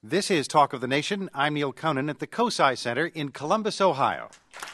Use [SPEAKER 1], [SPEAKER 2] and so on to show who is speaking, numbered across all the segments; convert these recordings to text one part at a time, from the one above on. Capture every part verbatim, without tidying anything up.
[SPEAKER 1] This is Talk of the Nation. I'm Neil Conan at the COSI Center in Columbus, Ohio.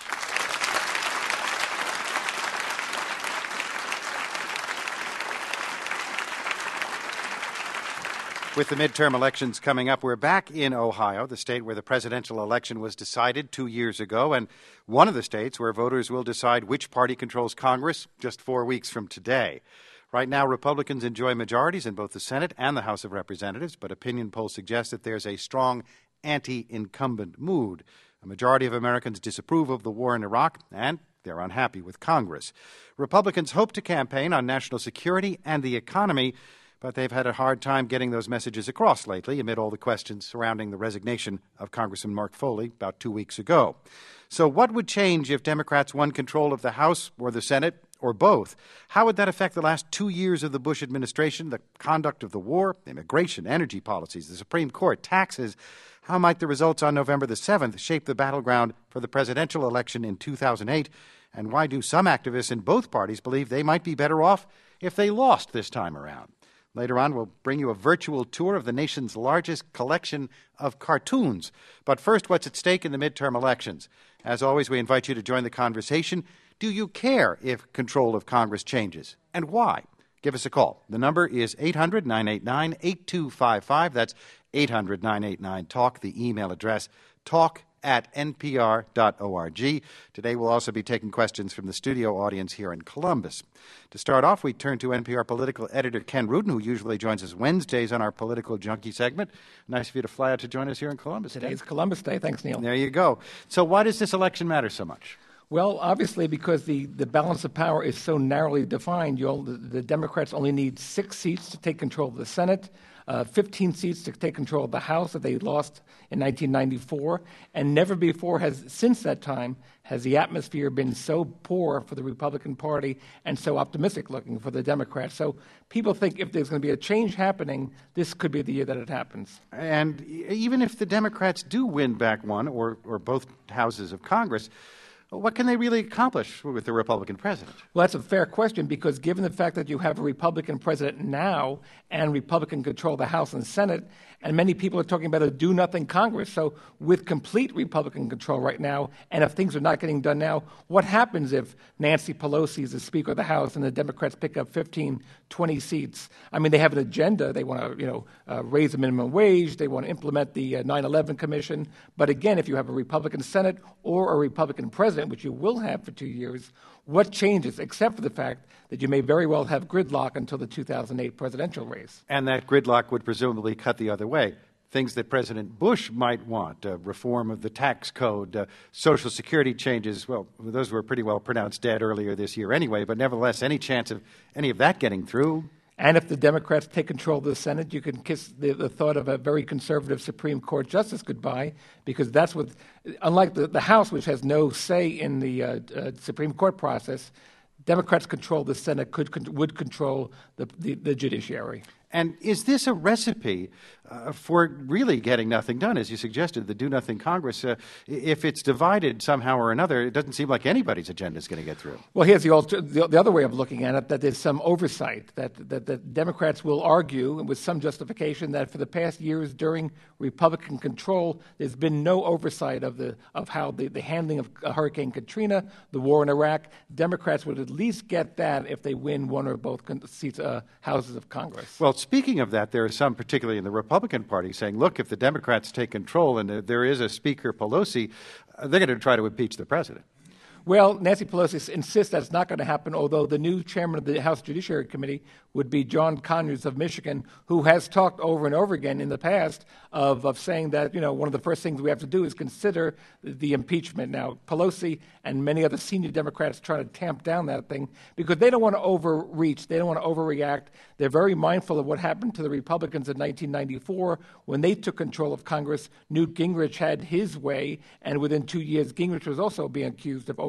[SPEAKER 1] With the midterm elections coming up, we're back in Ohio, the state where the presidential election was decided two years ago, and one of the states where voters will decide which party controls Congress just four weeks from today. Right now, Republicans enjoy majorities in both the Senate and the House of Representatives, but opinion polls suggest that there's a strong anti-incumbent mood. A majority of Americans disapprove of the war in Iraq, and they're unhappy with Congress. Republicans hope to campaign on national security and the economy, but they've had a hard time getting those messages across lately amid all the questions surrounding the resignation of Congressman Mark Foley about two weeks ago. So what would change if Democrats won control of the House or the Senate or both? How would that affect the last two years of the Bush administration, the conduct of the war, immigration, energy policies, the Supreme Court, taxes? How might the results on November the seventh shape the battleground for the presidential election in two thousand eight? And why do some activists in both parties believe they might be better off if they lost this time around? Later on, we'll bring you a virtual tour of the nation's largest collection of cartoons. But first, what's at stake in the midterm elections? As always, we invite you to join the conversation. Do you care if control of Congress changes? And why? Give us a call. The number is eight hundred, nine eight nine, eight two five five. That's eight hundred, nine eight nine, TALK. The email address, talk at n p r dot org. Today we'll also be taking questions from the studio audience here in Columbus. To start off, we turn to N P R political editor Ken Rudin, who usually joins us Wednesdays on our Political Junkie segment. Nice of you to fly out to join us here in Columbus.
[SPEAKER 2] Today's Columbus Day. Thanks, Neil.
[SPEAKER 1] There you go. So why does this election matter so much?
[SPEAKER 2] Well, obviously, because the, the balance of power is so narrowly defined. You'll, the, the Democrats only need six seats to take control of the Senate, uh, fifteen seats to take control of the House that they lost in nineteen ninety-four, and never before has, since that time, has the atmosphere been so poor for the Republican Party and so optimistic-looking for the Democrats. So people think if there's going to be a change happening, this could be the year that it happens.
[SPEAKER 1] And even if the Democrats do win back one or, or both houses of Congress, what can they really accomplish with the Republican president?
[SPEAKER 2] Well, that's a fair question, because given the fact that you have a Republican president now and Republican control of the House and Senate, and many people are talking about a do-nothing Congress. So with complete Republican control right now, and if things are not getting done now, what happens if Nancy Pelosi is the Speaker of the House and the Democrats pick up fifteen, twenty seats? I mean, they have an agenda. They want to, you know, uh, raise the minimum wage. They want to implement the uh, nine eleven Commission. But again, if you have a Republican Senate or a Republican president, which you will have for two years, what changes, except for the fact that you may very well have gridlock until the two thousand eight presidential race?
[SPEAKER 1] And that gridlock would presumably cut the other way. Things that President Bush might want, uh, reform of the tax code, uh, Social Security changes, well, those were pretty well pronounced dead earlier this year anyway, but nevertheless, any chance of any of that getting through?
[SPEAKER 2] And if the Democrats take control of the Senate, you can kiss the, the thought of a very conservative Supreme Court justice goodbye, because that's what, unlike the, the House, which has no say in the uh, uh, Supreme Court process, Democrats control the Senate, could con- would control the, the, the judiciary.
[SPEAKER 1] And is this a recipe uh, for really getting nothing done, as you suggested, the do-nothing Congress? Uh, if it's divided somehow or another, it doesn't seem like anybody's agenda is going to get through.
[SPEAKER 2] Well, here's the, alter- the, the other way of looking at it, that there's some oversight, that, that, that Democrats will argue, with some justification, that for the past years during Republican control, there's been no oversight of the of how the, the handling of Hurricane Katrina, the war in Iraq. Democrats would at least get that if they win one or both con- seats, uh, houses of Congress.
[SPEAKER 1] Well, speaking of that, there are some, particularly in the Republican Party, saying, look, if the Democrats take control and uh, there is a Speaker Pelosi, uh, they're going to try to impeach the president.
[SPEAKER 2] Well, Nancy Pelosi insists that's not going to happen, although the new chairman of the House Judiciary Committee would be John Conyers of Michigan, who has talked over and over again in the past of, of saying that, you know, one of the first things we have to do is consider the impeachment. Now, Pelosi and many other senior Democrats try to tamp down that thing because they don't want to overreach. They don't want to overreact. They're very mindful of what happened to the Republicans in nineteen ninety-four. When they took control of Congress, Newt Gingrich had his way, and within two years, Gingrich was also being accused of overreacting.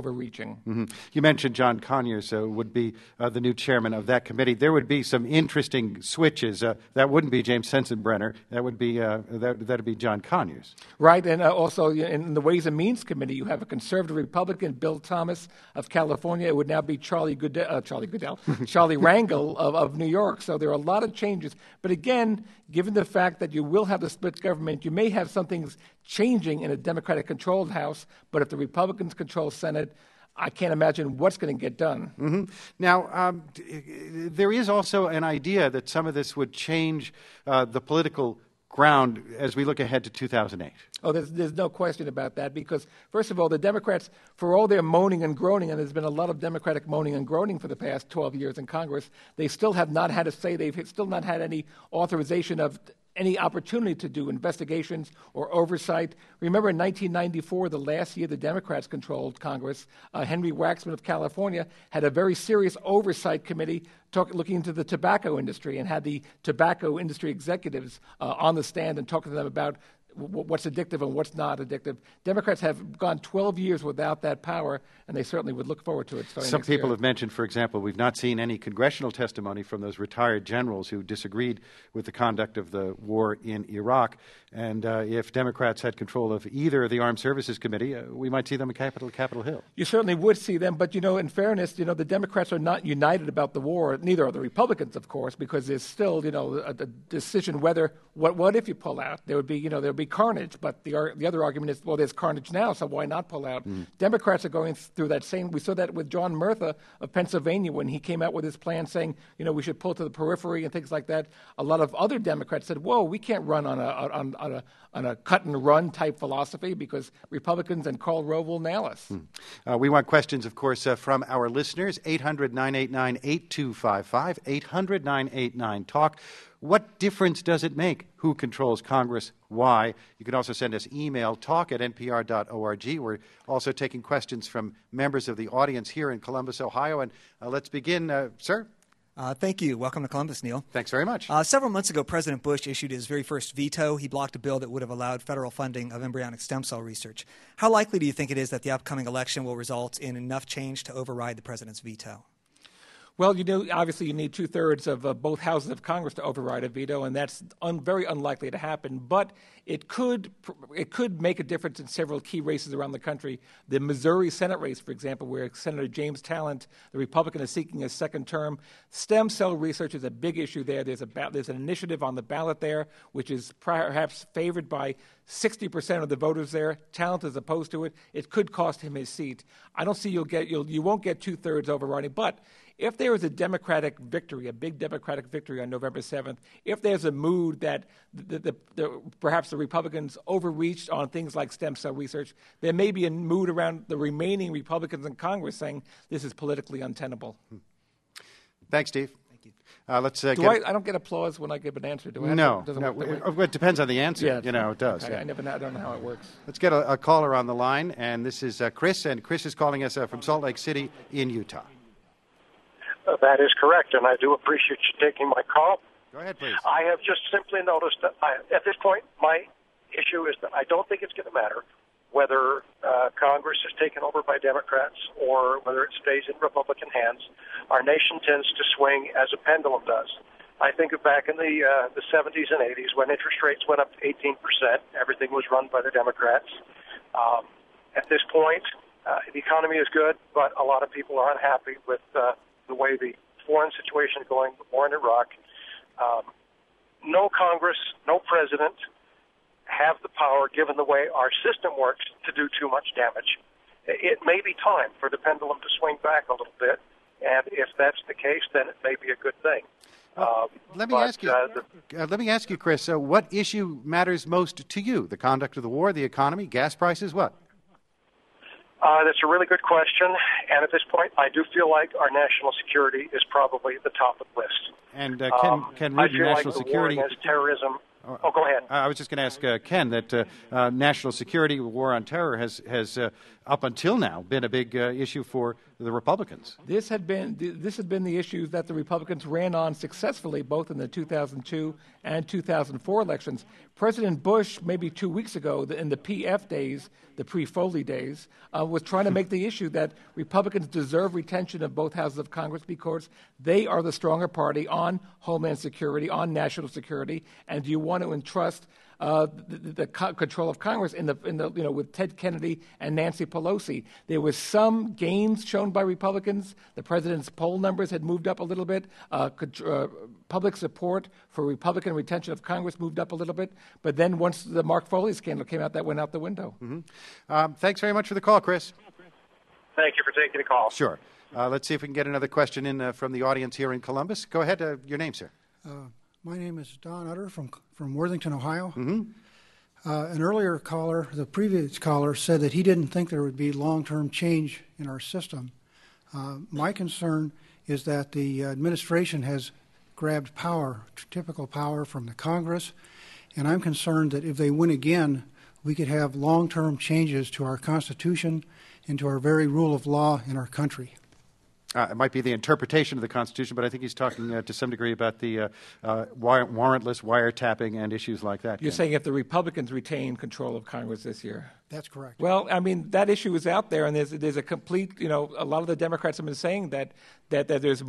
[SPEAKER 2] overreaching.
[SPEAKER 1] Mm-hmm. You mentioned John Conyers uh, would be uh, the new chairman of that committee. There would be some interesting switches. Uh, that wouldn't be James Sensenbrenner. That would be uh, that that'd be John Conyers.
[SPEAKER 2] Right, and uh, also in the Ways and Means Committee, you have a conservative Republican, Bill Thomas of California. It would now be Charlie Goodell, uh, Charlie Goodell, Charlie Rangel of, of New York. So there are a lot of changes. But again, given the fact that you will have the split government, you may have some things changing in a Democratic-controlled House, but if the Republicans control Senate, I can't imagine what's going to get done.
[SPEAKER 1] Mm-hmm. Now, um, there is also an idea that some of this would change uh, the political ground as we look ahead to two thousand eight.
[SPEAKER 2] Oh, there's, there's no question about that because, first of all, the Democrats, for all their moaning and groaning, and there's been a lot of Democratic moaning and groaning for the past twelve years in Congress, they still have not had a say. They've still not had any authorization of any opportunity to do investigations or oversight. Remember in nineteen ninety-four, the last year the Democrats controlled Congress, uh, Henry Waxman of California had a very serious oversight committee talk, looking into the tobacco industry and had the tobacco industry executives uh, on the stand and talking to them about what's addictive and what's not addictive. Democrats have gone twelve years without that power, and they certainly would look forward to it.
[SPEAKER 1] Some people
[SPEAKER 2] year.
[SPEAKER 1] have mentioned, for example, we've not seen any congressional testimony from those retired generals who disagreed with the conduct of the war in Iraq. And uh, if Democrats had control of either the Armed Services Committee, uh, we might see them at Capitol, Capitol Hill.
[SPEAKER 2] You certainly would see them, but, you know, in fairness, you know, the Democrats are not united about the war. Neither are the Republicans, of course, because there's still, you know, a, a decision whether, what, what if you pull out? There would be, you know, there would be carnage, but the the other argument is, well, there's carnage now, so why not pull out? Mm. Democrats are going through that same, we saw that with John Murtha of Pennsylvania when he came out with his plan saying, you know, we should pull to the periphery and things like that. A lot of other Democrats said, whoa, we can't run on a, on, on a, on a cut and run type philosophy because Republicans and Karl Rove will nail us.
[SPEAKER 1] Mm. Uh, we want questions, of course, uh, from our listeners, eight hundred, nine eight nine, eight two five five, eight hundred, nine eight nine, talk. What difference does it make who controls Congress? Why? You can also send us email, talk at n p r dot org. We're also taking questions from members of the audience here in Columbus, Ohio. And uh, let's begin. Uh, sir?
[SPEAKER 3] Uh, thank you. Welcome to Columbus, Neil.
[SPEAKER 1] Thanks very much.
[SPEAKER 3] Uh, several months ago, President Bush issued his very first veto. He blocked a bill that would have allowed federal funding of embryonic stem cell research. How likely do you think it is that the upcoming election will result in enough change to override the president's veto?
[SPEAKER 2] Well, you know, obviously you need two-thirds of uh, both houses of Congress to override a veto, and that's un- very unlikely to happen. But it could it could make a difference in several key races around the country. The Missouri Senate race, for example, where Senator James Talent, the Republican, is seeking a second term. Stem cell research is a big issue there. There's a ba- there's an initiative on the ballot there, which is perhaps favored by sixty percent of the voters there. Talent is opposed to it. It could cost him his seat. I don't see you'll get you'll you won't get two-thirds overriding, but if there is a Democratic victory, a big Democratic victory on November seventh, if there's a mood that the, the, the, perhaps the Republicans overreached on things like stem cell research, there may be a mood around the remaining Republicans in Congress saying this is politically untenable.
[SPEAKER 1] Thanks, Steve.
[SPEAKER 3] Thank you.
[SPEAKER 1] Uh, let's uh,
[SPEAKER 2] do
[SPEAKER 1] get
[SPEAKER 2] I, I don't get applause when I give an answer, do I?
[SPEAKER 1] No,
[SPEAKER 2] Does it,
[SPEAKER 1] no.
[SPEAKER 2] does it,
[SPEAKER 1] It, it depends on the answer.
[SPEAKER 2] Yeah,
[SPEAKER 1] you know, it does.
[SPEAKER 2] Okay,
[SPEAKER 1] Yeah.
[SPEAKER 2] I never I don't know how it works.
[SPEAKER 1] Let's get a, a caller on the line, and this is uh, Chris, and Chris is calling us uh, from Salt Lake City in Utah.
[SPEAKER 4] Uh, that is correct, and I do appreciate you taking my call.
[SPEAKER 1] Go ahead, please.
[SPEAKER 4] I have just simply noticed that I, at this point, my issue is that I don't think it's going to matter whether uh, Congress is taken over by Democrats or whether it stays in Republican hands. Our nation tends to swing as a pendulum does. I think of back in the uh, the seventies and eighties when interest rates went up to eighteen percent. Everything was run by the Democrats. Um, at this point, uh, the economy is good, but a lot of people are unhappy with uh, the way the foreign situation is going, the war in Iraq. Um, no Congress, no president have the power, given the way our system works, to do too much damage. It may be time for the pendulum to swing back a little bit, and if that's the case, then it may be a good thing.
[SPEAKER 1] Uh, let me
[SPEAKER 4] but,
[SPEAKER 1] ask you.
[SPEAKER 4] Uh, the,
[SPEAKER 1] uh, let me ask you, Chris. Uh, what issue matters most to you? The conduct of the war, the economy, gas prices, what?
[SPEAKER 4] Uh, that's a really good question, and at this point, I do feel like our national security is probably at the top of the list.
[SPEAKER 1] And uh, can
[SPEAKER 4] um,
[SPEAKER 1] can
[SPEAKER 4] I
[SPEAKER 1] root
[SPEAKER 4] feel
[SPEAKER 1] national
[SPEAKER 4] like the
[SPEAKER 1] security
[SPEAKER 4] war against terrorism Oh, go ahead.
[SPEAKER 1] I was just going to ask uh, Ken that uh, uh, national security, war on terror, has has uh, up until now been a big uh, issue for the Republicans.
[SPEAKER 2] This had been this had been the issue that the Republicans ran on successfully, both in the two thousand two and two thousand four elections. President Bush, maybe two weeks ago, in the P F days, the pre-Foley days, uh, was trying to make the issue that Republicans deserve retention of both houses of Congress because they are the stronger party on Homeland Security, on national security, and do you want to entrust Uh, the, the co- control of Congress in the, in the, you know, with Ted Kennedy and Nancy Pelosi. There was some gains shown by Republicans. The president's poll numbers had moved up a little bit. Uh, uh, public support for Republican retention of Congress moved up a little bit. But then once the Mark Foley scandal came out, that went out the window.
[SPEAKER 1] Mm-hmm. Um, thanks very much for the call, Chris.
[SPEAKER 4] Thank you for taking the call.
[SPEAKER 1] Sure. Uh, let's see if we can get another question in uh, from the audience here in Columbus. Go ahead. Uh, your name, sir.
[SPEAKER 5] Uh, My name is Don Utter from from Worthington, Ohio.
[SPEAKER 1] Mm-hmm.
[SPEAKER 5] Uh, an earlier caller, the previous caller, said that he didn't think there would be long-term change in our system. Uh, my concern is that the administration has grabbed power, typical power from the Congress, and I'm concerned that if they win again, we could have long-term changes to our Constitution and to our very rule of law in our country.
[SPEAKER 1] Uh, it might be the interpretation of the Constitution, but I think he's talking uh, to some degree about the uh, uh, warrantless wiretapping and issues like that.
[SPEAKER 2] You're
[SPEAKER 1] Ken.
[SPEAKER 2] saying if the Republicans retain control of Congress this year?
[SPEAKER 5] That's correct.
[SPEAKER 2] Well, I mean, that issue is out there, and there's there's a complete, you know, a lot of the Democrats have been saying that that, that there's,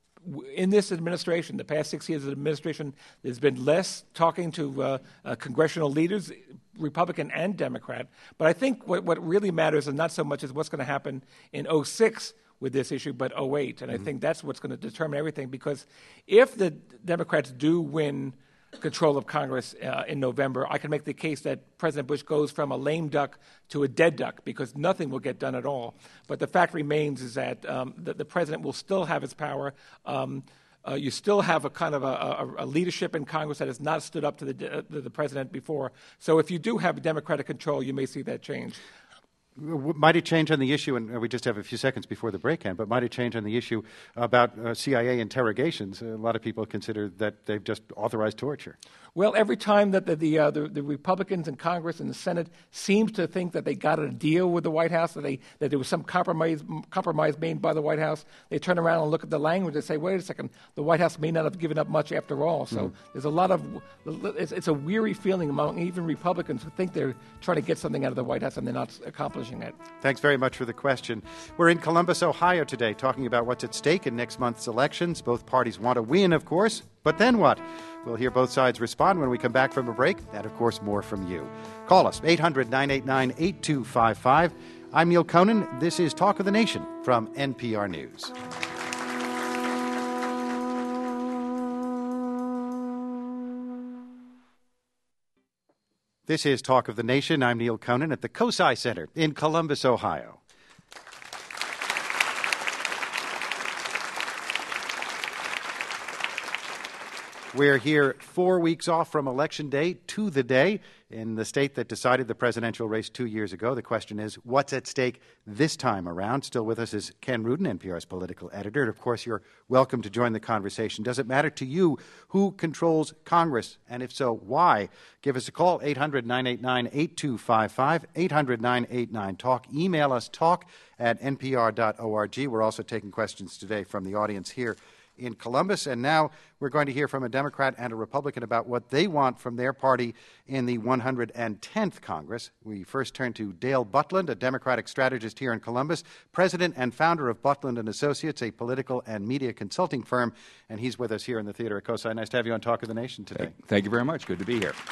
[SPEAKER 2] in this administration, the past six years of the administration, there's been less talking to uh, uh, congressional leaders, Republican and Democrat. But I think what, what really matters is not so much as what's going to happen in oh six with this issue, but oh eight. And mm-hmm. I think that's what's going to determine everything, because if the Democrats do win control of Congress uh, in November, I can make the case that President Bush goes from a lame duck to a dead duck because nothing will get done at all. But the fact remains is that um, the, the president will still have his power. Um, uh, you still have a kind of a, a, a leadership in Congress that has not stood up to the, uh, to the president before. So if you do have Democratic control, you may see that change.
[SPEAKER 1] Might it change on the issue, and we just have a few seconds before the break, Ken, but might it change on the issue about uh, C I A interrogations? A lot of people consider that they've just authorized torture.
[SPEAKER 2] Well, every time that the the, uh, the the Republicans in Congress and the Senate seems to think that they got a deal with the White House, that they that there was some compromise compromise made by the White House, they turn around and look at the language and say, "Wait a second, the White House may not have given up much after all." So mm. there's a lot of it's, it's a weary feeling among even Republicans who think they're trying to get something out of the White House and they're not accomplishing that.
[SPEAKER 1] Thanks very much for the question. We're in Columbus, Ohio today, talking about what's at stake in next month's elections. Both parties want to win, of course, but then what? We'll hear both sides respond when we come back from a break, and, of course, more from you. Call us, eight hundred, nine eight nine, eight two five five. I'm Neil Conan. This is Talk of the Nation from N P R News. This is Talk of the Nation. I'm Neil Conan at the COSI Center in Columbus, Ohio. We're here four weeks off from Election Day to the day in the state that decided the presidential race two years ago. The question is, what's at stake this time around? Still with us is Ken Rudin, N P R's political editor. And, of course, you're welcome to join the conversation. Does it matter to you who controls Congress? And if so, why? Give us a call, eight hundred, nine eight nine, eight two five five, eight hundred, nine eight nine, talk. Email us, talk at n p r dot org. We're also taking questions today from the audience here in Columbus. And now we're going to hear from a Democrat and a Republican about what they want from their party in the one hundred tenth Congress. We first turn to Dale Butland, a Democratic strategist here in Columbus, president and founder of Butland and Associates, a political and media consulting firm, and he's with us here in the theater at COSI. Nice to have you on Talk of the Nation today.
[SPEAKER 6] Thank you very much. Good to be here.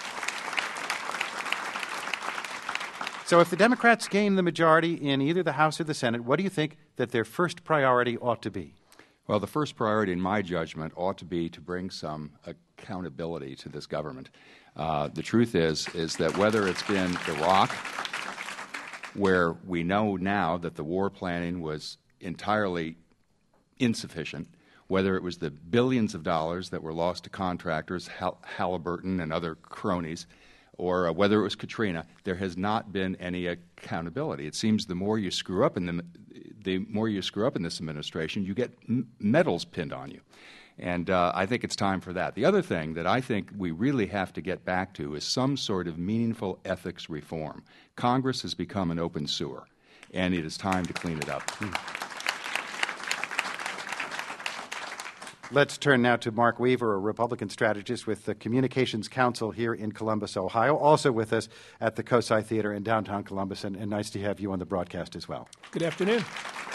[SPEAKER 1] So if the Democrats gain the majority in either the House or the Senate, what do you think that their first priority ought to be?
[SPEAKER 6] Well, the first priority, in my judgment, ought to be to bring some accountability to this government. Uh, the truth is, is that whether it's been Iraq, where we know now that the war planning was entirely insufficient, whether it was the billions of dollars that were lost to contractors, Hall- Halliburton and other cronies, or uh, whether it was Katrina, there has not been any accountability. It seems the more you screw up in the the more you screw up in this administration, you get m- medals pinned on you. And uh, I think it's time for that. The other thing that I think we really have to get back to is some sort of meaningful ethics reform. Congress has become an open sewer, and it is time to clean it up.
[SPEAKER 1] Hmm. Let's turn now to Mark Weaver, a Republican strategist with the Communications Council here in Columbus, Ohio, also with us at the COSI Theater in downtown Columbus, and, and nice to have you on the broadcast as well.
[SPEAKER 7] Good afternoon.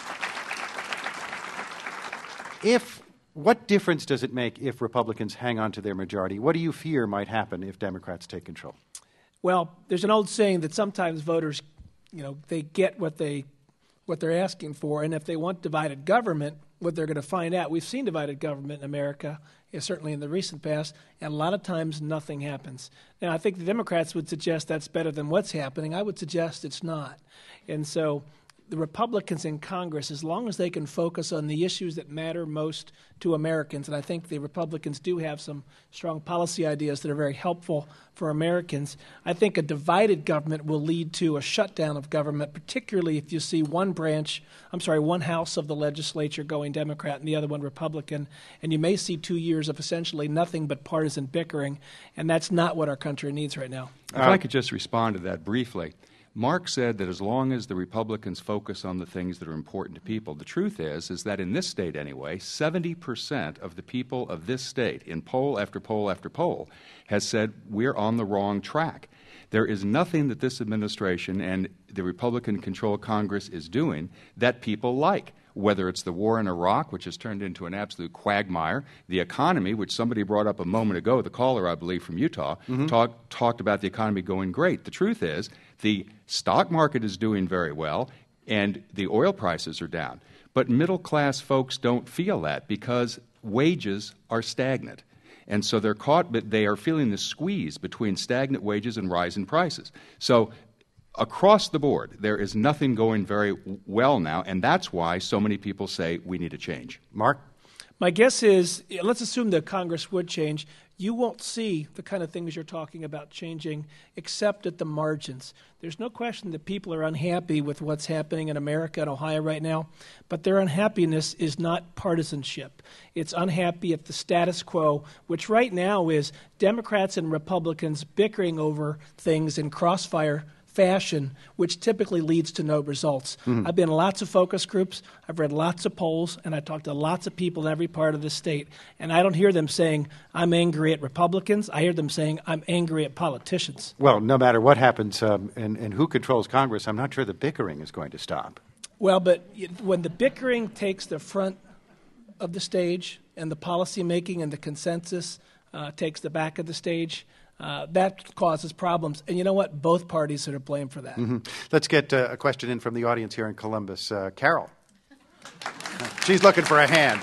[SPEAKER 1] If What difference does it make if Republicans hang on to their majority? What do you fear might happen if Democrats take control?
[SPEAKER 7] Well, there's an old saying that sometimes voters, you know, they get what they what they're asking for, and if they want divided government, what they're going to find out. We've seen divided government in America, certainly in the recent past, and a lot of times nothing happens. Now, I think the Democrats would suggest that's better than what's happening. I would suggest it's not. And so the Republicans in Congress, as long as they can focus on the issues that matter most to Americans, and I think the Republicans do have some strong policy ideas that are very helpful for Americans, I think a divided government will lead to a shutdown of government, particularly if you see one branch, I'm sorry, one house of the legislature going Democrat and the other one Republican, and you may see two years of essentially nothing but partisan bickering, and that's not what our country needs right now.
[SPEAKER 6] If I could just respond to that briefly. Mark said that as long as the Republicans focus on the things that are important to people, the truth is, is that in this state anyway, seventy percent of the people of this state, in poll after poll after poll, has said we're on the wrong track. There is nothing that this administration and the Republican-controlled Congress is doing that people like, whether it's the war in Iraq, which has turned into an absolute quagmire, the economy, which somebody brought up a moment ago, the caller, I believe, from Utah, mm-hmm. talk, talked about the economy going great. The truth is the stock market is doing very well, and the oil prices are down. But middle-class folks don't feel that because wages are stagnant. And so they're caught, but they are feeling the squeeze between stagnant wages and rising prices. So across the board, there is nothing going very well now, and that's why so many people say we need a change.
[SPEAKER 1] Mark?
[SPEAKER 7] My guess is, let's assume that Congress would change. You won't see the kind of things you're talking about changing except at the margins. There's no question that people are unhappy with what's happening in America and Ohio right now, but their unhappiness is not partisanship. It's unhappy at the status quo, which right now is Democrats and Republicans bickering over things in crossfire fashion, which typically leads to no results. Mm-hmm. I've been in lots of focus groups, I've read lots of polls, and I talked to lots of people in every part of the state, and I don't hear them saying, I'm angry at Republicans. I hear them saying, I'm angry at politicians.
[SPEAKER 1] Well, no matter what happens um, and, and who controls Congress, I'm not sure the bickering is going to stop.
[SPEAKER 7] Well, but when the bickering takes the front of the stage and the policy making and the consensus uh, takes the back of the stage, Uh, that causes problems. And you know what? Both parties are to blame for that.
[SPEAKER 1] Mm-hmm. Let's get uh, a question in from the audience here in Columbus. Uh, Carol. She's looking for a hand.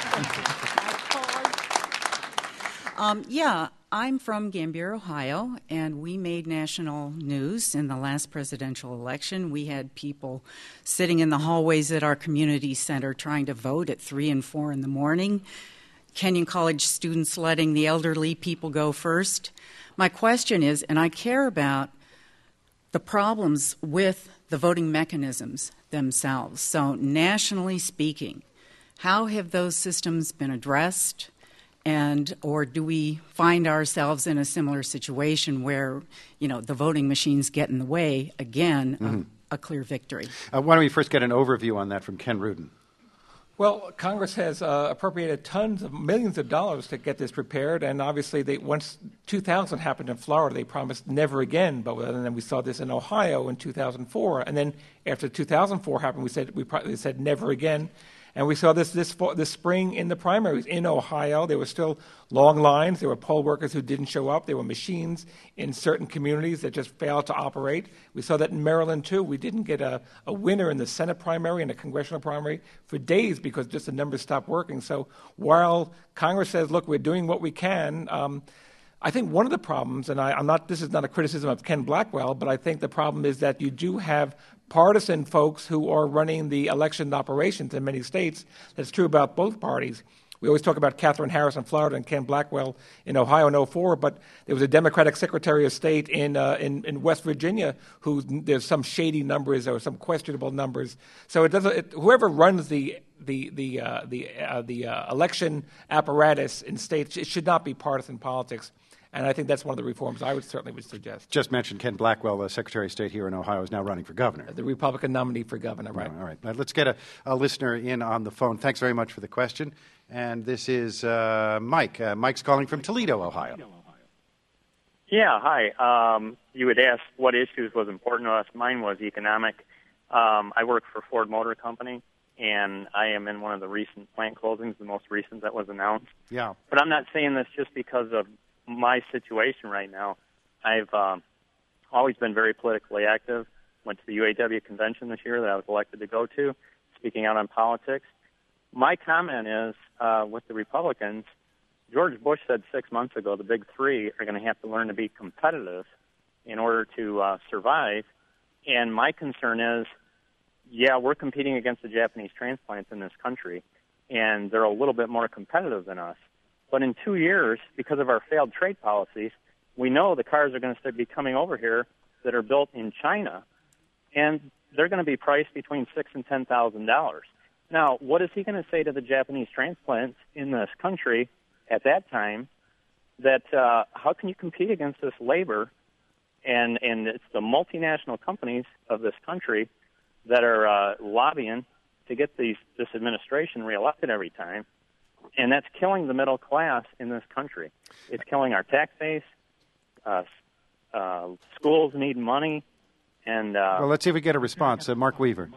[SPEAKER 8] um, yeah, I'm from Gambier, Ohio, and we made national news in the last presidential election. We had people sitting in the hallways at our community center trying to vote at three and four in the morning. Kenyon College students letting the elderly people go first. My question is, and I care about the problems with the voting mechanisms themselves. So nationally speaking, how have those systems been addressed? And or do we find ourselves in a similar situation where, you know, the voting machines get in the way again mm-hmm. of a clear victory?
[SPEAKER 1] Uh, why don't we first get an overview on that from Ken Rudin?
[SPEAKER 2] Well, Congress has uh, appropriated tons of millions of dollars to get this prepared, and obviously, they, once two thousand happened in Florida, they promised never again. But and then we saw this in Ohio in two thousand four, and then after two thousand four happened, we said we pro- said never again. And we saw this this this spring in the primaries in Ohio. There were still long lines. There were poll workers who didn't show up. There were machines in certain communities that just failed to operate. We saw that in Maryland, too. We didn't get a, a winner in the Senate primary and a congressional primary for days because just the numbers stopped working. So while Congress says, look, we're doing what we can, um, I think one of the problems, and I, I'm not, this is not a criticism of Ken Blackwell, but I think the problem is that you do have partisan folks who are running the election operations in many states. That's true about both parties. We always talk about Katherine Harris in Florida and Ken Blackwell in Ohio in oh four, but there was a Democratic Secretary of State in uh, in, in West Virginia who there's some shady numbers or some questionable numbers. So it doesn't. It, whoever runs the the the uh, the uh, the uh, election apparatus in states, it should not be partisan politics. And I think that's one of the reforms I would certainly would suggest.
[SPEAKER 1] Just mentioned Ken Blackwell, the Secretary of State here in Ohio, is now running for governor.
[SPEAKER 2] The Republican nominee for governor, right.
[SPEAKER 1] All right. Now, let's get a, a listener in on the phone. Thanks very much for the question. And this is uh, Mike. Uh, Mike's calling from Toledo, Ohio.
[SPEAKER 9] Yeah, hi. Um, you had asked what issues was important to us. Mine was economic. Um, I work for Ford Motor Company, and I am in one of the recent plant closings, the most recent that was announced.
[SPEAKER 1] Yeah.
[SPEAKER 9] But I'm not saying this just because of my situation right now. I've um, always been very politically active. Went to the U A W convention this year that I was elected to go to, speaking out on politics. My comment is, uh, with the Republicans, George Bush said six months ago the big three are going to have to learn to be competitive in order to uh, survive. And my concern is, yeah, we're competing against the Japanese transplants in this country, and they're a little bit more competitive than us. But in two years, because of our failed trade policies, we know the cars are going to be coming over here that are built in China, and they're going to be priced between six and ten thousand dollars. Now, what is he going to say to the Japanese transplants in this country at that time? That uh, how can you compete against this labor? And and it's the multinational companies of this country that are uh, lobbying to get these this administration reelected every time. And that's killing the middle class in this country. It's killing our tax base. Uh, uh, schools need money. And uh,
[SPEAKER 1] well, let's see if we get a response. Uh, Mark Weaver.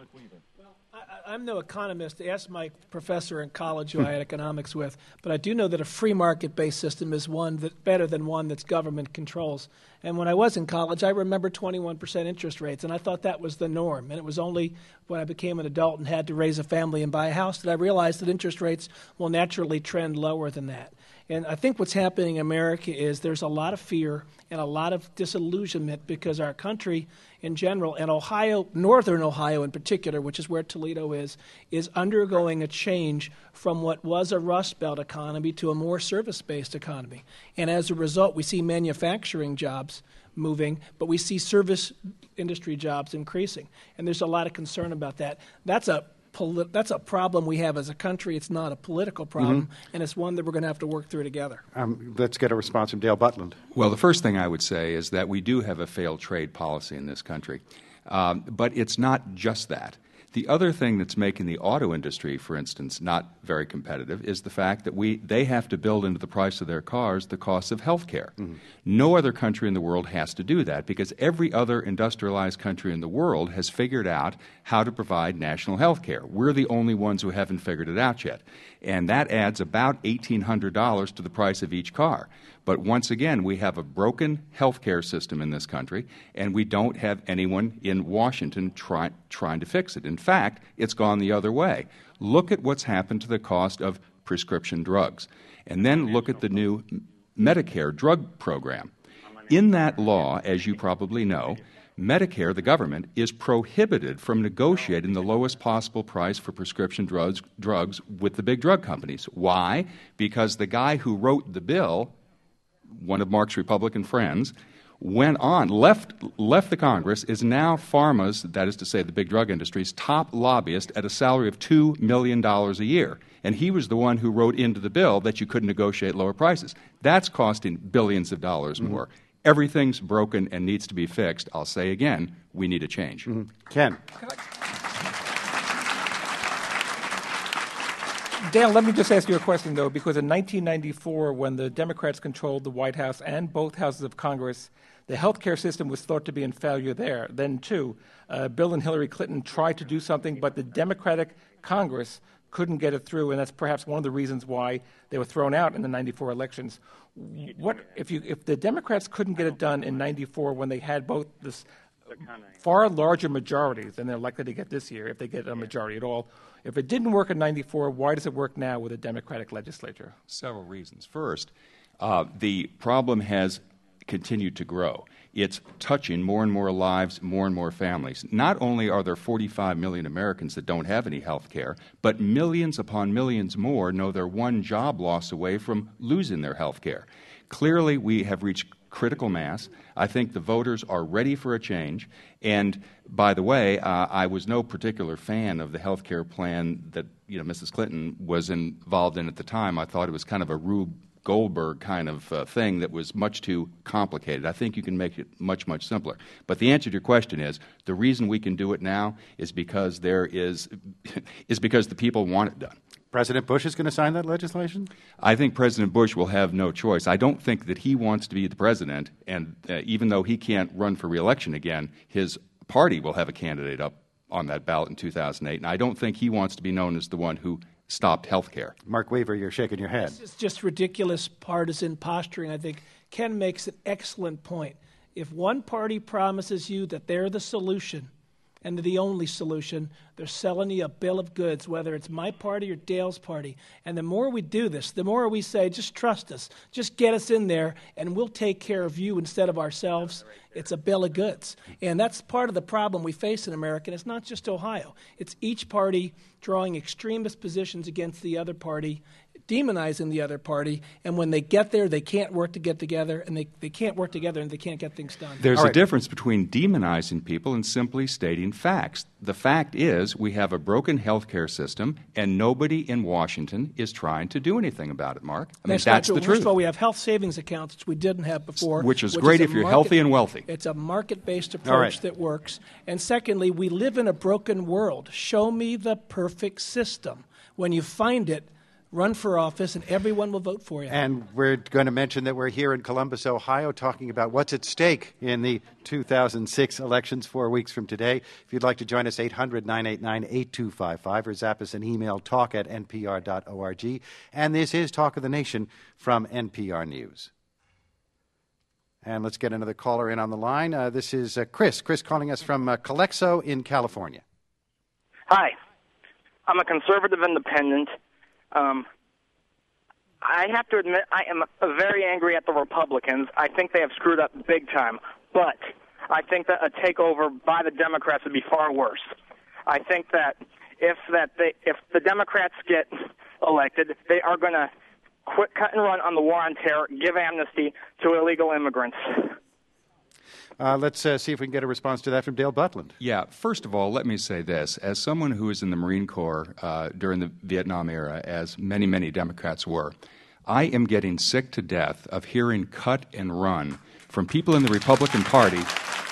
[SPEAKER 7] I, I'm no economist. Ask my professor in college who I had economics with. But I do know that a free market-based system is one that better than one that's government controls. And when I was in college, I remember twenty-one percent interest rates, and I thought that was the norm. And it was only when I became an adult and had to raise a family and buy a house that I realized that interest rates will naturally trend lower than that. And I think what's happening in America is there's a lot of fear and a lot of disillusionment because our country in general, and Ohio, northern Ohio in particular, which is where Toledo is, is undergoing a change from what was a Rust Belt economy to a more service-based economy. And as a result, we see manufacturing jobs moving, but we see service industry jobs increasing. And there's a lot of concern about that. That's a Poli- that's a problem we have as a country. It's not a political problem, mm-hmm. and it's one that we're going to have to work through together.
[SPEAKER 1] Um, let's get a response from Dale Butland.
[SPEAKER 6] Well, the first thing I would say is that we do have a failed trade policy in this country, um, but it's not just that. The other thing that's making the auto industry, for instance, not very competitive is the fact that we they have to build into the price of their cars the cost of health care. Mm-hmm. No other country in the world has to do that because every other industrialized country in the world has figured out how to provide national health care. We're the only ones who haven't figured it out yet. And that adds about eighteen hundred dollars to the price of each car. But once again, we have a broken health care system in this country, and we don't have anyone in Washington try, trying to fix it. In fact, it's gone the other way. Look at what's happened to the cost of prescription drugs. And then look at the new Medicare drug program. In that law, as you probably know, Medicare, the government, is prohibited from negotiating the lowest possible price for prescription drugs, drugs with the big drug companies. Why? Because the guy who wrote the bill, one of Mark's Republican friends, went on, left left the Congress, is now Pharma's, that is to say the big drug industry's, top lobbyist at a salary of two million dollars a year. And he was the one who wrote into the bill that you couldn't negotiate lower prices. That's costing billions of dollars mm-hmm. more. Everything's broken and needs to be fixed. I'll say again, we need a change.
[SPEAKER 1] Mm-hmm. Ken.
[SPEAKER 2] Dan, let me just ask you a question, though, because in nineteen ninety-four, when the Democrats controlled the White House and both houses of Congress, the health care system was thought to be in failure there. Then, too, uh, Bill and Hillary Clinton tried to do something, but the Democratic Congress couldn't get it through, and that's perhaps one of the reasons why they were thrown out in the ninety-four elections. What if you if the Democrats couldn't get it done in ninety-four when they had both this far larger majorities than they're likely to get this year, if they get a majority at all? If it didn't work in ninety-four, why does it work now with a Democratic legislature?
[SPEAKER 6] Several reasons. First, uh, the problem has continued to grow. It's touching more and more lives, more and more families. Not only are there forty-five million Americans that don't have any health care, but millions upon millions more know they're one job loss away from losing their health care. Clearly, we have reached critical mass. I think the voters are ready for a change. And by the way, uh, I was no particular fan of the health care plan that you know Missus Clinton was involved in at the time. I thought it was kind of a Rube Goldberg kind of uh, thing that was much too complicated. I think you can make it much, much simpler. But the answer to your question is the reason we can do it now is because there is is because the people want it done.
[SPEAKER 1] President Bush is going to sign that legislation?
[SPEAKER 6] I think President Bush will have no choice. I don't think that he wants to be the president, and uh, even though he can't run for re-election again, his party will have a candidate up on that ballot in two thousand eight, and I don't think he wants to be known as the one who stopped health care.
[SPEAKER 1] Mark Weaver, you're shaking your head.
[SPEAKER 7] This is just ridiculous partisan posturing. I think Ken makes an excellent point. If one party promises you that they're the solution and the only solution, they're selling you a bill of goods, whether it's my party or Dale's party. And the more we do this, the more we say, just trust us, just get us in there, and we'll take care of you instead of ourselves. It's a bill of goods. And that's part of the problem we face in America. And it's not just Ohio. It's each party drawing extremist positions against the other party, demonizing the other party, and when they get there, they can't work to get together, and they, they can't work together, and they can't get things done.
[SPEAKER 6] There's
[SPEAKER 1] All right.
[SPEAKER 6] a difference between demonizing people and simply stating facts. The fact is we have a broken health care system, and nobody in Washington is trying to do anything about it, Mark. I mean,
[SPEAKER 7] that's,
[SPEAKER 6] that's
[SPEAKER 7] not
[SPEAKER 6] the
[SPEAKER 7] true.
[SPEAKER 6] truth.
[SPEAKER 7] First of all, we have health savings accounts, which we didn't have before.
[SPEAKER 6] Which is
[SPEAKER 7] which
[SPEAKER 6] great
[SPEAKER 7] is
[SPEAKER 6] if you're
[SPEAKER 7] market,
[SPEAKER 6] healthy and wealthy.
[SPEAKER 7] It's a market-based approach
[SPEAKER 1] right.
[SPEAKER 7] that works. And secondly, we live in a broken world. Show me the perfect system. When you find it, run for office, and everyone will vote for you.
[SPEAKER 1] And we're going to mention that we're here in Columbus, Ohio, talking about what's at stake in the two thousand six elections four weeks from today. If you'd like to join us, eight hundred, nine eight nine, eight two five five, or zap us an email, talk at n p r dot org. And this is Talk of the Nation from N P R News. And let's get another caller in on the line. Uh, this is uh, Chris. Chris calling us from uh, Calexo in California.
[SPEAKER 10] Hi. I'm a conservative independent. Um, I have to admit I am very angry at the Republicans. I think they have screwed up big time. But I think that a takeover by the Democrats would be far worse. I think that if that they, if the Democrats get elected, they are going to quit, cut and run on the war on terror, give amnesty to illegal immigrants.
[SPEAKER 1] Uh, let's uh, see if we can get a response to that from Dale Butland.
[SPEAKER 6] Yeah, first of all, let me say this. As someone who was in the Marine Corps uh, during the Vietnam era, as many, many Democrats were, I am getting sick to death of hearing cut and run from people in the Republican Party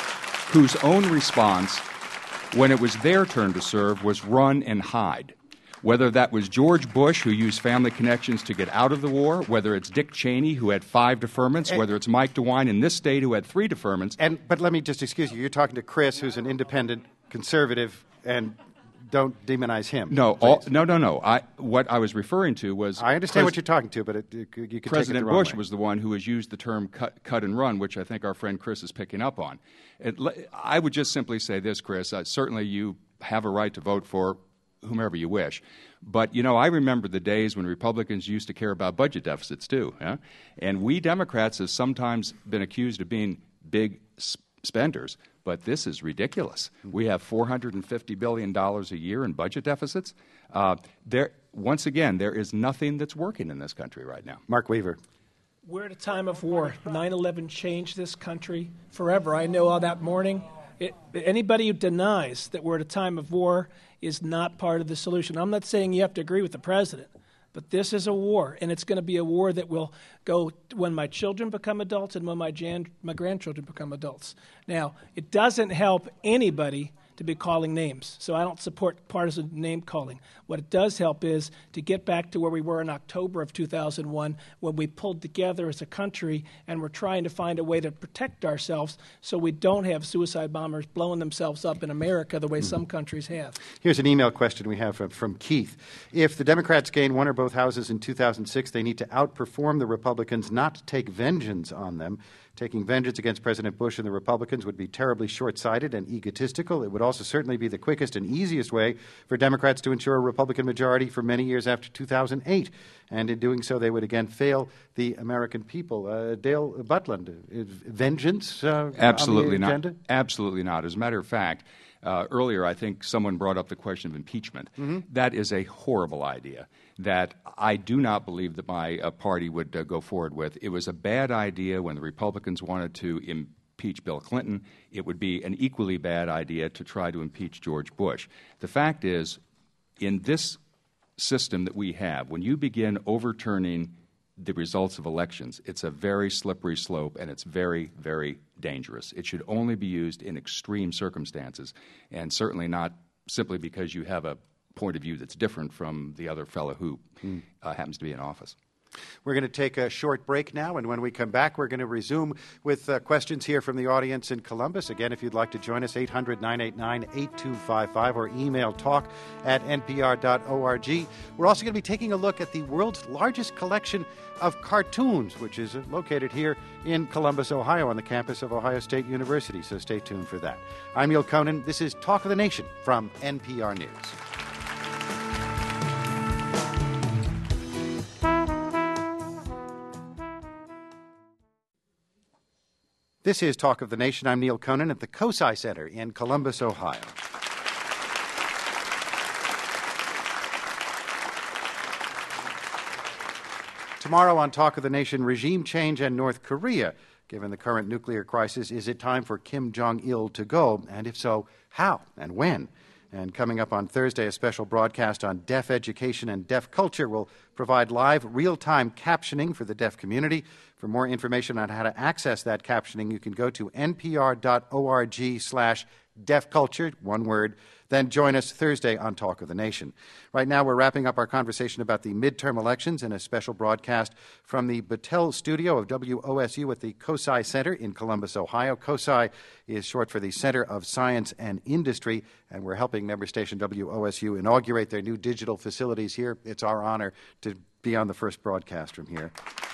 [SPEAKER 6] whose own response when it was their turn to serve was run and hide. Whether that was George Bush, who used family connections to get out of the war, whether it's Dick Cheney, who had five deferments, and, whether it's Mike DeWine in this state, who had three deferments.
[SPEAKER 1] And But let me just excuse you. You're talking to Chris, who's an independent conservative, and don't demonize him.
[SPEAKER 6] No, all, no, no, no. I, what I was referring to was...
[SPEAKER 1] I understand
[SPEAKER 6] pres-
[SPEAKER 1] what you're talking to, but it, it, you could
[SPEAKER 6] President
[SPEAKER 1] take it the wrong
[SPEAKER 6] Bush
[SPEAKER 1] way.
[SPEAKER 6] was the one who has used the term cut, cut and run, which I think our friend Chris is picking up on. It, I would just simply say this, Chris. Uh, certainly you have a right to vote for whomever you wish. But, you know, I remember the days when Republicans used to care about budget deficits, too. Huh? And we Democrats have sometimes been accused of being big sp- spenders, but this is ridiculous. We have four hundred fifty billion dollars a year in budget deficits. Uh, there, once again, there is nothing that's working in this country right now.
[SPEAKER 1] Mark Weaver.
[SPEAKER 7] We're at a time of war. nine eleven changed this country forever. I know all that morning. It, anybody who denies that we're at a time of war is not part of the solution. I'm not saying you have to agree with the president, but this is a war, and it's going to be a war that will go when my children become adults and when my, jan- my grandchildren become adults. Now, it doesn't help anybody to be calling names, so I don't support partisan name calling. What it does help is to get back to where we were in October of two thousand one when we pulled together as a country and we're trying to find a way to protect ourselves so we don't have suicide bombers blowing themselves up in America the way some countries have.
[SPEAKER 1] Here's an email question we have from, from Keith. If the Democrats gain one or both houses in two thousand six, they need to outperform the Republicans, not take vengeance on them. Taking vengeance against President Bush and the Republicans would be terribly short-sighted and egotistical. It would also certainly be the quickest and easiest way for Democrats to ensure a Republican majority for many years after two thousand eight. And in doing so, they would again fail the American people. Uh, Dale Butland, is vengeance uh,
[SPEAKER 6] Absolutely
[SPEAKER 1] on the agenda?
[SPEAKER 6] not. Absolutely not. As a matter of fact, Uh, earlier, I think someone brought up the question of impeachment. Mm-hmm. That is a horrible idea that I do not believe that my uh, party would uh, go forward with. It was a bad idea when the Republicans wanted to impeach Bill Clinton. It would be an equally bad idea to try to impeach George Bush. The fact is, in this system that we have, when you begin overturning the results of elections, it's a very slippery slope, and it's very, very dangerous. It should only be used in extreme circumstances, and certainly not simply because you have a point of view that's different from the other fellow who mm. uh, happens to be in office.
[SPEAKER 1] We're going to take a short break now, and when we come back, we're going to resume with uh, questions here from the audience in Columbus. Again, if you'd like to join us, eight hundred, nine eight nine, eight two five five or email talk at n p r dot org. We're also going to be taking a look at the world's largest collection of cartoons, which is located here in Columbus, Ohio, on the campus of Ohio State University, so stay tuned for that. I'm Neil Conan. This is Talk of the Nation from N P R News. This is Talk of the Nation. I'm Neil Conan at the COSI Center in Columbus, Ohio. Tomorrow on Talk of the Nation, regime change and North Korea. Given the current nuclear crisis, is it time for Kim Jong-il to go? And if so, how and when? And coming up on Thursday, a special broadcast on deaf education and deaf culture will provide live, real-time captioning for the deaf community. For more information on how to access that captioning, you can go to n p r dot org slash deaf culture, one word. Then join us Thursday on Talk of the Nation. Right now, we're wrapping up our conversation about the midterm elections in a special broadcast from the Battelle studio of W O S U at the COSI Center in Columbus, Ohio. COSI is short for the Center of Science and Industry, and we're helping member station W O S U inaugurate their new digital facilities here. It's our honor to be on the first broadcast from here.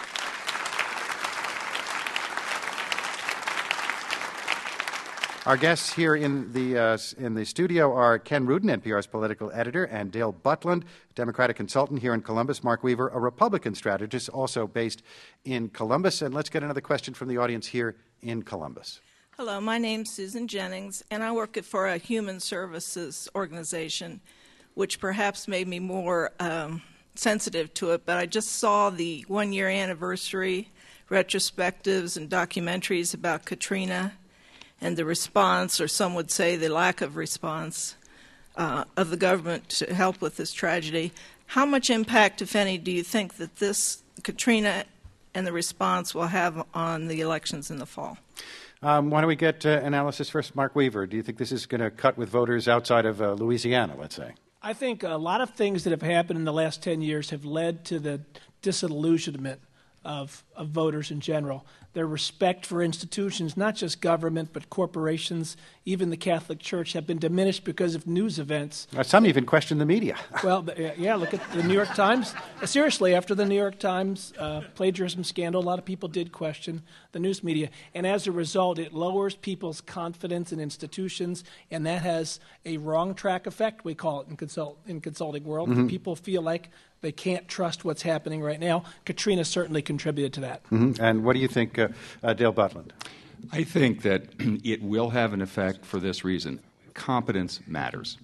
[SPEAKER 1] Our guests here in the uh, in the studio are Ken Rudin, N P R's political editor, and Dale Butland, Democratic consultant here in Columbus. Mark Weaver, a Republican strategist, also based in Columbus. And let's get another question from the audience here in Columbus.
[SPEAKER 11] Hello, my name's Susan Jennings, and I work for a human services organization, which perhaps made me more um, sensitive to it. But I just saw the one-year anniversary retrospectives and documentaries about Katrina and the response, or some would say the lack of response, uh, of the government to help with this tragedy. How much impact, if any, do you think that this Katrina and the response will have on the elections in the fall?
[SPEAKER 1] Um, why don't we get uh, analysis first? Mark Weaver, do you think this is going to cut with voters outside of uh, Louisiana, let's say?
[SPEAKER 7] I think a lot of things that have happened in the last ten years have led to the disillusionment of, of voters in general. Their respect for institutions, not just government, but corporations, even the Catholic Church, have been diminished because of news events.
[SPEAKER 1] Some even question the media.
[SPEAKER 7] Well, yeah, look at the New York Times. Seriously, after the New York Times uh, plagiarism scandal, a lot of people did question the news media. And as a result, it lowers people's confidence in institutions, and that has a wrong track effect, we call it in, consult, in consulting world. Mm-hmm. People feel like they can't trust what's happening right now. Katrina certainly contributed to that.
[SPEAKER 1] Mm-hmm. And what do you think, uh, uh, Dale Butland?
[SPEAKER 6] I think that it will have an effect for this reason. Competence matters.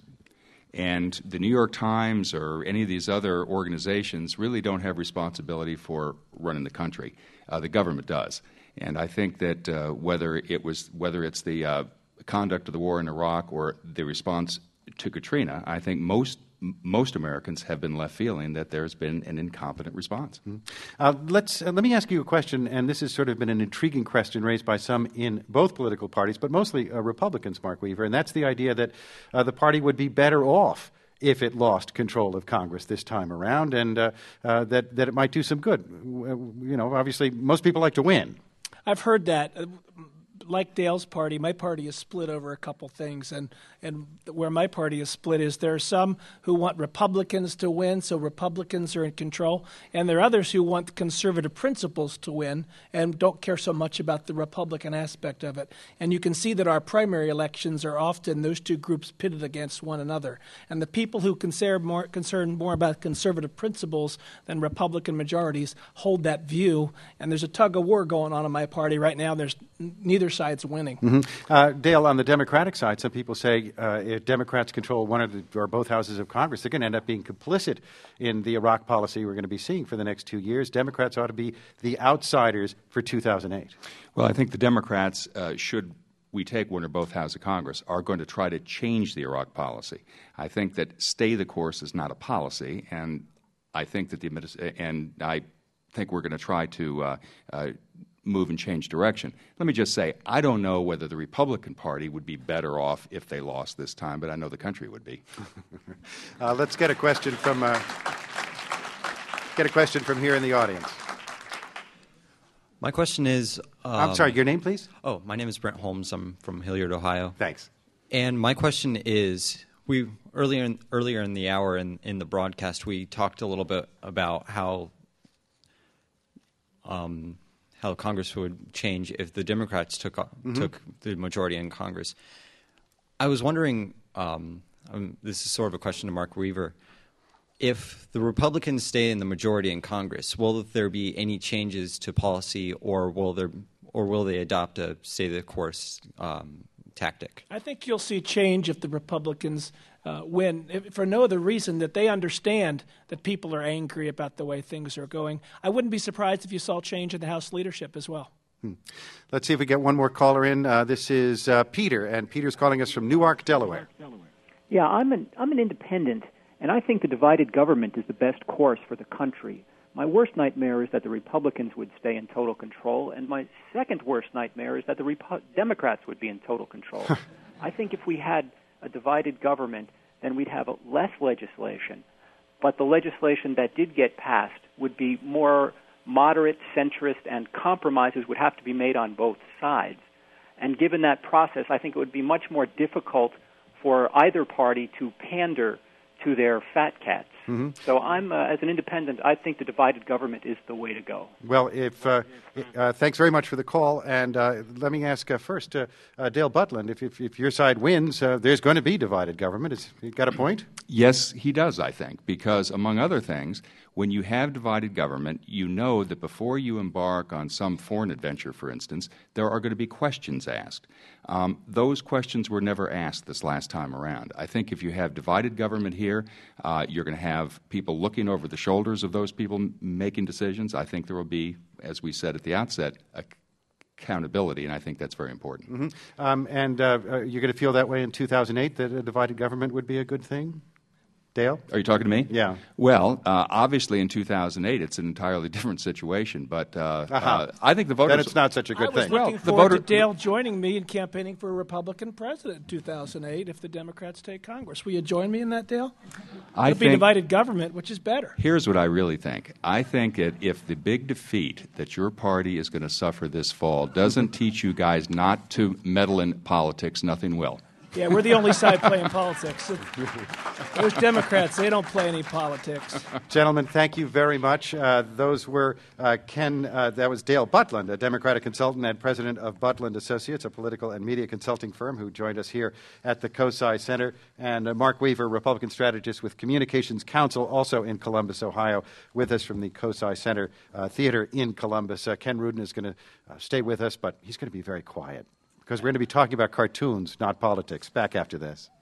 [SPEAKER 6] And the New York Times or any of these other organizations really don't have responsibility for running the country. Uh, the government does. And I think that uh, whether it was whether it's the uh, conduct of the war in Iraq or the response to Katrina, I think most most Americans have been left feeling that there's been an incompetent response.
[SPEAKER 1] Mm-hmm. Uh, let's uh, let me ask you a question, and this has sort of been an intriguing question raised by some in both political parties, but mostly uh, Republicans, Mark Weaver, and that's the idea that uh, the party would be better off if it lost control of Congress this time around, and uh, uh, that that it might do some good. You know, obviously, most people like to win.
[SPEAKER 7] I've heard that. Like Dale's party, my party is split over a couple things, and, and where my party is split is there are some who want Republicans to win, so Republicans are in control, and there are others who want conservative principles to win and don't care so much about the Republican aspect of it. And you can see that our primary elections are often those two groups pitted against one another. And the people who concern more, concern more about conservative principles than Republican majorities hold that view, and there's a tug of war going on in my party right now. There's neither side's winning.
[SPEAKER 1] Mm-hmm. Uh, Dale, on the Democratic side, some people say uh, if Democrats control one of the, or both houses of Congress, they're going to end up being complicit in the Iraq policy we're going to be seeing for the next two years. Democrats ought to be the outsiders for two thousand eight.
[SPEAKER 6] Well, I think the Democrats uh, should we take one or both houses of Congress, are going to try to change the Iraq policy. I think that stay the course is not a policy, and I think that the administ- and I think we're going to try to uh, uh, move and change direction. Let me just say, I don't know whether the Republican Party would be better off if they lost this time, but I know the country would be.
[SPEAKER 1] uh, let's get a question from uh, get a question from here in the audience.
[SPEAKER 12] My question is... Um,
[SPEAKER 1] I'm sorry, your name, please?
[SPEAKER 12] Oh, my name is Brent Holmes. I'm from Hilliard, Ohio.
[SPEAKER 1] Thanks.
[SPEAKER 12] And my question is, we earlier in, earlier in the hour in, in the broadcast, we talked a little bit about how um, how Congress would change if the Democrats took mm-hmm. took the majority in Congress. I was wondering, um, um, this is sort of a question to Mark Weaver, if the Republicans stay in the majority in Congress, will there be any changes to policy, or will there, or will they adopt a stay the course um, tactic?
[SPEAKER 7] I think you'll see change if the Republicans uh, win, if, for no other reason that they understand that people are angry about the way things are going. I wouldn't be surprised if you saw change in the House leadership as well.
[SPEAKER 1] Hmm. Let's see if we get one more caller in. Uh, this is uh, Peter, and Peter's calling us from Newark, Delaware.
[SPEAKER 13] Yeah, I'm an I'm an independent. And I think the divided government is the best course for the country. My worst nightmare is that the Republicans would stay in total control, and my second worst nightmare is that the Repo- Democrats would be in total control. I think if we had a divided government, then we'd have less legislation, but the legislation that did get passed would be more moderate, centrist, and compromises would have to be made on both sides. And given that process, I think it would be much more difficult for either party to pander to their fat cats. Mm-hmm. So I'm, uh, as an independent, I think the divided government is the way to go.
[SPEAKER 1] Well, if uh, uh, thanks very much for the call, and uh, let me ask uh, first, uh, uh, Dale Butland, if, if, if your side wins, uh, there's going to be divided government. Is, you got a point?
[SPEAKER 6] Yes, he does, I think, because among other things, when you have divided government, you know that before you embark on some foreign adventure, for instance, there are going to be questions asked. Um, those questions were never asked this last time around. I think if you have divided government here, uh, you're going to have people looking over the shoulders of those people m- making decisions. I think there will be, as we said at the outset, a accountability, and I think that's very important.
[SPEAKER 1] Mm-hmm. Um, and uh, uh, you're going to feel that way in two thousand eight, that a divided government would be a good thing? Dale?
[SPEAKER 6] Are you talking to me?
[SPEAKER 1] Yeah.
[SPEAKER 6] Well, uh, obviously in two thousand eight it's an entirely different situation, but uh,
[SPEAKER 1] uh-huh.
[SPEAKER 6] uh, I think the voters...
[SPEAKER 1] Then it's not such a good
[SPEAKER 7] I was
[SPEAKER 1] thing.
[SPEAKER 7] looking
[SPEAKER 6] well,
[SPEAKER 7] forward
[SPEAKER 6] the voter...
[SPEAKER 7] to Dale joining me in campaigning for a Republican president in two thousand eight if the Democrats take Congress. Will you join me in that, Dale?
[SPEAKER 6] I
[SPEAKER 7] It'll
[SPEAKER 6] think...
[SPEAKER 7] be divided government, which is better.
[SPEAKER 6] Here's what I really think. I think that if the big defeat that your party is going to suffer this fall doesn't teach you guys not to meddle in politics, nothing will.
[SPEAKER 7] Yeah, we're the only side playing politics. Those Democrats, they don't play any politics.
[SPEAKER 1] Gentlemen, thank you very much. Uh, those were uh, Ken, uh, that was Dale Butland, a Democratic consultant and president of Butland Associates, a political and media consulting firm who joined us here at the COSI Center, and uh, Mark Weaver, Republican strategist with Communications Council, also in Columbus, Ohio, with us from the COSI Center uh, Theater in Columbus. Uh, Ken Rudin is going to uh, stay with us, but he's going to be very quiet, because we're going to be talking about cartoons, not politics. Back after this.